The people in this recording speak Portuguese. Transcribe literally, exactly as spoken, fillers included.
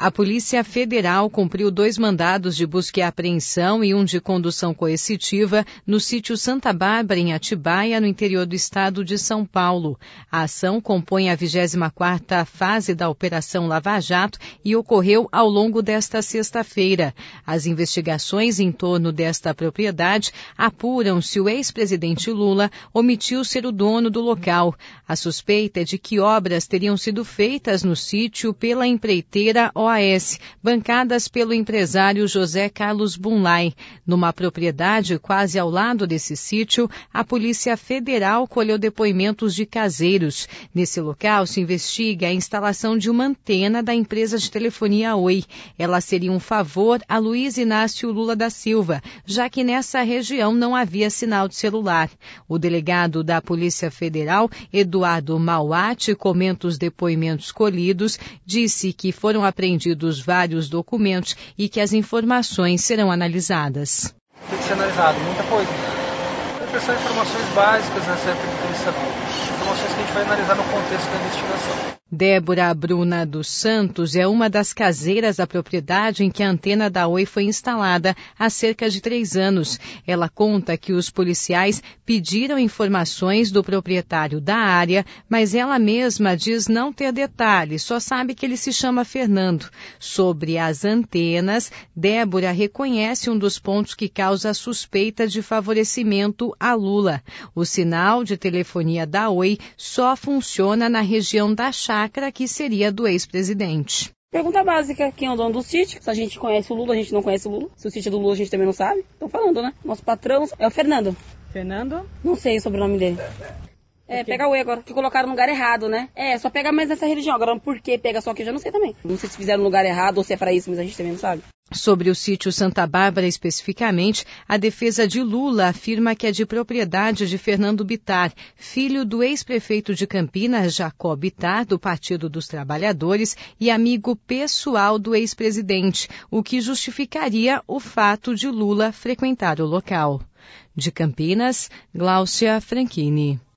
A Polícia Federal cumpriu dois mandados de busca e apreensão e um de condução coercitiva no sítio Santa Bárbara, em Atibaia, no interior do estado de São Paulo. A ação compõe a vigésima quarta fase da Operação Lava Jato e ocorreu ao longo desta sexta-feira. As investigações em torno desta propriedade apuram se o ex-presidente Lula omitiu ser o dono do local. A suspeita é de que obras teriam sido feitas no sítio pela empreiteira O A S, bancadas pelo empresário José Carlos Bunlai. Numa propriedade quase ao lado desse sítio, a Polícia Federal colheu depoimentos de caseiros. Nesse local se investiga a instalação de uma antena da empresa de telefonia Oi. Ela seria um favor a Luiz Inácio Lula da Silva, já que nessa região não havia sinal de celular. O delegado da Polícia Federal, Eduardo Mauati, comenta os depoimentos colhidos, disse que foram apreendidos vários documentos e que as informações serão analisadas. Tem que ser analisado, muita coisa. São informações básicas acerca do que eles sabiam. Informações que a gente vai analisar no contexto da investigação. Débora Bruna dos Santos é uma das caseiras da propriedade em que a antena da Oi foi instalada há cerca de três anos. Ela conta que os policiais pediram informações do proprietário da área, mas ela mesma diz não ter detalhes, só sabe que ele se chama Fernando. Sobre as antenas, Débora reconhece um dos pontos que causa suspeita de favorecimento a Lula. O sinal de telefonia da Oi só funciona na região da chácara, que seria do ex-presidente. Pergunta básica, quem é o dono do sítio? Se a gente conhece o Lula, a gente não conhece o Lula. Se o sítio é do Lula, a gente também não sabe. Estão falando, né? Nosso patrão é o Fernando. Fernando? Não sei o sobrenome dele. É, pega o E agora, que colocaram no lugar errado, né? É, só pega mais nessa religião. Agora, por que pega só aqui, eu já não sei também. Não sei se fizeram no lugar errado ou se é pra isso, mas a gente também não sabe. Sobre o sítio Santa Bárbara especificamente, a defesa de Lula afirma que é de propriedade de Fernando Bittar, filho do ex-prefeito de Campinas, Jacó Bittar, do Partido dos Trabalhadores, e amigo pessoal do ex-presidente, o que justificaria o fato de Lula frequentar o local. De Campinas, Gláucia Franchini.